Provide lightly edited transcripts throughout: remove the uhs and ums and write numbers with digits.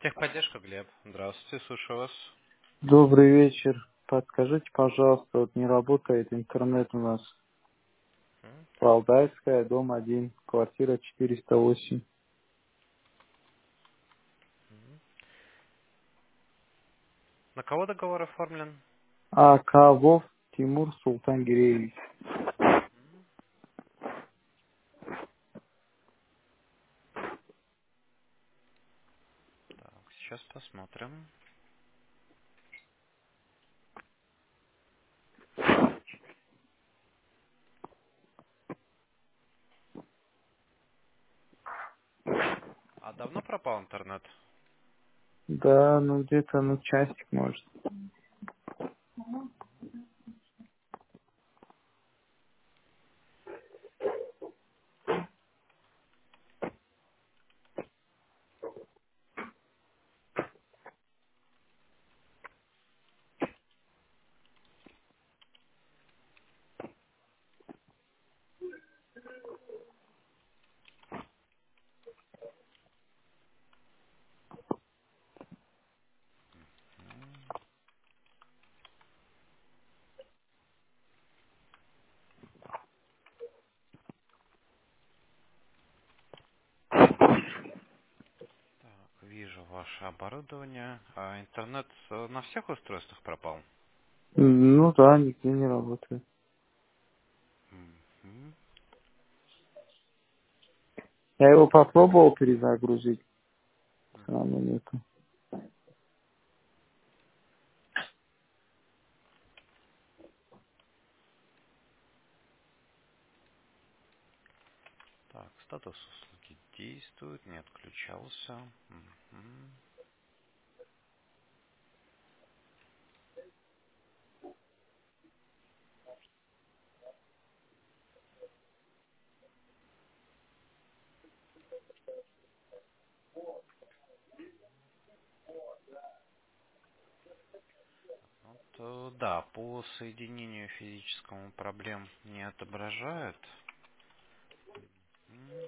Техподдержка, Глеб. Здравствуйте, слушаю вас. Добрый вечер. Подскажите, пожалуйста, вот не работает интернет у нас. М, Валдайская, дом 1, квартира 408. м. На кого договор оформлен? А. Кавов Тимур Султангиреевич. Так, сейчас посмотрим. А давно пропал интернет? Да, ну где-то, часик может. Так, вижу ваше оборудование. А интернет на всех устройствах пропал? Ну да, нигде не работает. Мгм. Я его попробовал перезагрузить, все равно нету. Так, статус услуги действует, не отключался. Мгм. Вот, да, по соединению физическому проблем не отображает. М.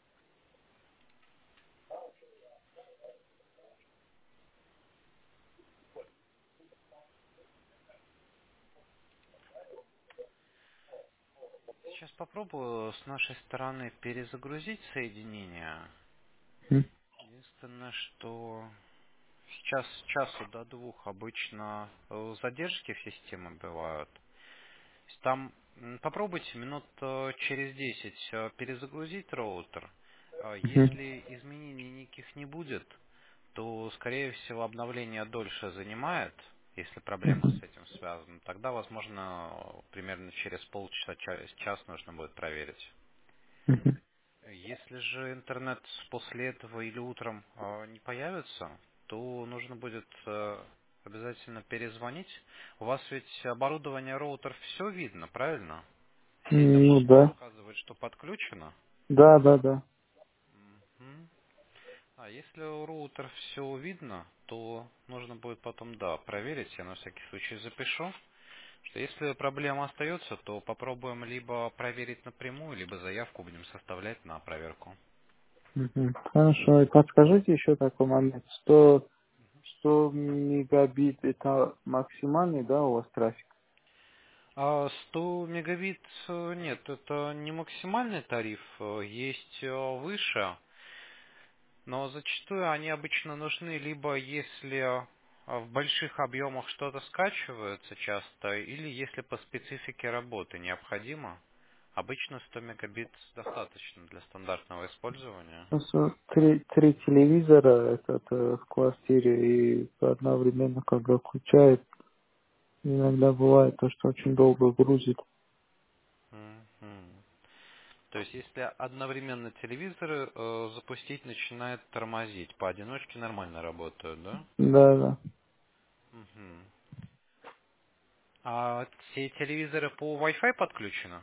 Сейчас попробую с нашей стороны перезагрузить соединение. М, Единственное, что сейчас с часу до двух обычно задержки в системе бывают. То есть там попробуйте минут через 10 перезагрузить роутер. мгм, Если изменений никаких не будет, то, скорее всего, обновление дольше занимает, если проблема мгм, с этим связана. Тогда, возможно, примерно через полчаса, час нужно будет проверить. мгм. Если же интернет после этого или утром не появится, то нужно будет обязательно перезвонить. У вас ведь оборудование роутер все видно, правильно? Сеть Ну допустим, да. показывает, что подключено. Да, да, да. Мгм. А если у роутер все видно, то нужно будет потом, да, проверить. Я на всякий случай запишу, что если проблема остается, то попробуем либо проверить напрямую, либо заявку будем составлять на проверку. Мгм. Хорошо, и подскажите еще такой момент. 100 мегабит это максимальный, да, у вас трафик? 100 мегабит нет, это не максимальный тариф, есть выше, но зачастую они обычно нужны либо если в больших объемах что-то скачивается часто, или если по специфике работы необходимо. Обычно 100 мегабит достаточно для стандартного использования. Просто три телевизора этот, в квартире и одновременно когда включает, иногда бывает то, что очень долго грузит. Мгм. То есть, если одновременно телевизоры запустить, начинает тормозить. Поодиночке нормально работают, да? Да, да. Мгм. А все телевизоры по Wi-Fi подключены?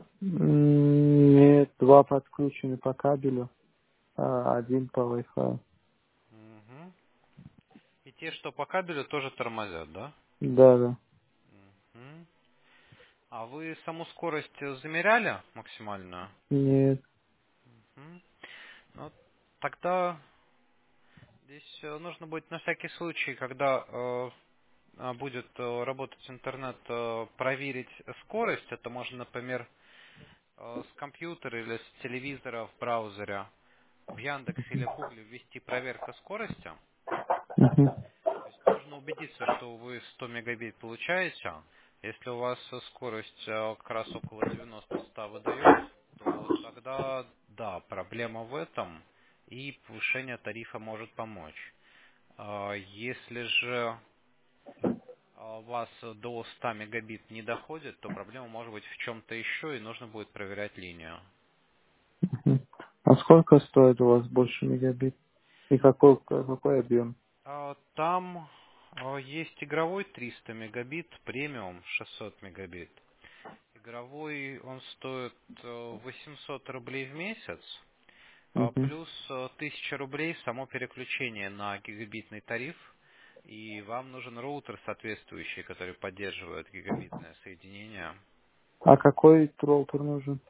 Нет, два подключены по кабелю, а один по Wi-Fi. Мгм. И те, что по кабелю, тоже тормозят, да? Да, да. Мгм. А вы саму скорость замеряли максимальную? Нет. Мгм. Ну, тогда Здесь нужно будет на всякий случай, когда будет работать интернет, проверить скорость. Это можно, например, с компьютера или с телевизора в браузере в Яндексе или в Гугле ввести проверка скорости. Мгм. То есть нужно убедиться, что вы 100 мегабит получаете. Если у вас скорость как раз около 90-100 выдает, то тогда да, проблема в этом, и повышение тарифа может помочь. Если же у вас до 100 мегабит не доходит, то проблема может быть в чем-то еще, и нужно будет проверять линию. Мгм. А сколько стоит у вас больше мегабит? И какой объем? Там есть игровой 300 мегабит, премиум 600 мегабит. Игровой он стоит 800 рублей в месяц, Мгм. плюс 1000 рублей само переключение на гигабитный тариф, и вам нужен роутер соответствующий, который поддерживает гигабитное соединение. А какой роутер нужен?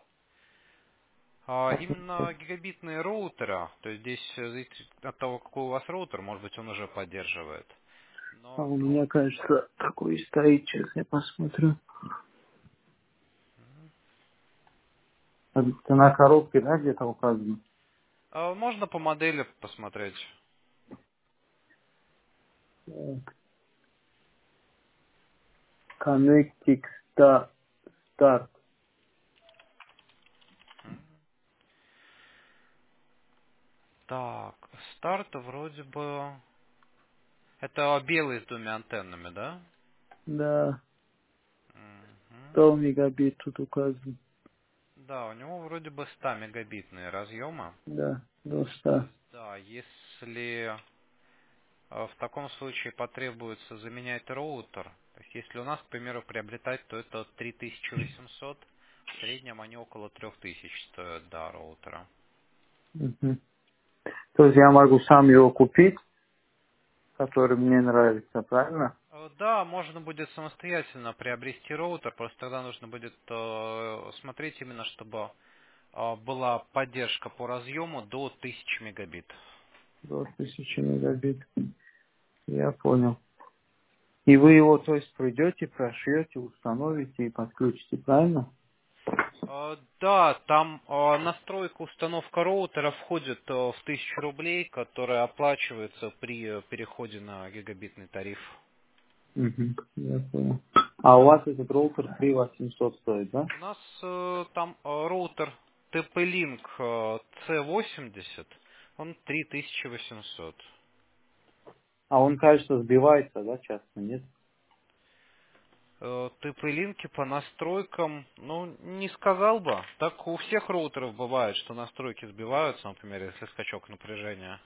Именно гигабитные роутера, то есть здесь зависит от того, какой у вас роутер, может быть, он уже поддерживает. А Но у меня, кажется, такой стоит, сейчас я посмотрю. Это на коробке, да, где-то указано? можно по модели посмотреть. Так. Connecting Start. Так, старт вроде бы... Это белый с двумя антеннами, да? Да, Мгм. 100 мегабит тут указано. Да, у него вроде бы 100 мегабитные разъемы. Да, до То 100. есть, да, если в таком случае потребуется заменять роутер, то есть если у нас, к примеру, приобретать, то это 3800, в среднем они около 3000 стоят, да, роутера. Мгм. То есть я могу сам его купить, который мне нравится, правильно? Да, можно будет самостоятельно приобрести роутер, просто тогда нужно будет смотреть именно, чтобы была поддержка по разъему до 1000 мегабит. До 1000 мегабит. Я понял. И вы его, то есть, придете, прошьете, установите и подключите, правильно? Да, там настройка, установка роутера входит в 1000 рублей, которая оплачивается при переходе на гигабитный тариф. Угу, я понял. А у вас этот роутер 3800 стоит, да? У нас там роутер TP-Link C80, он 3800. А он, кажется, сбивается, да, часто, нет? TP-линки по настройкам, ну, не сказал бы. Так у всех роутеров бывает, что настройки сбиваются, например, если скачок напряжения.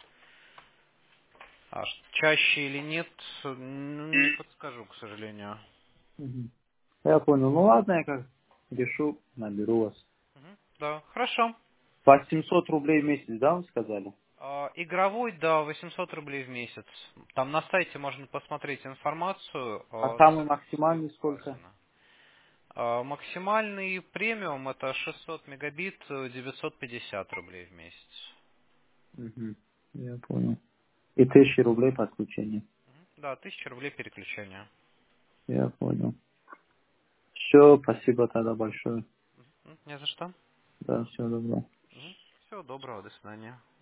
Чаще или нет, не подскажу, к сожалению. Угу. Я понял. Ну ладно, я как решу, наберу вас. Да, хорошо. 800 рублей в месяц, да, вы сказали? Игровой, да, 800 рублей в месяц. Там на сайте можно посмотреть информацию, А самый все максимальный сколько? указано. Максимальный премиум это 600 мегабит, 950 рублей в месяц. Угу. Я понял. И 1000 рублей подключение. Да, 1000 рублей переключения. Я понял. Все, спасибо тогда большое. Не за что. Да, всего доброго. Всего доброго, до свидания.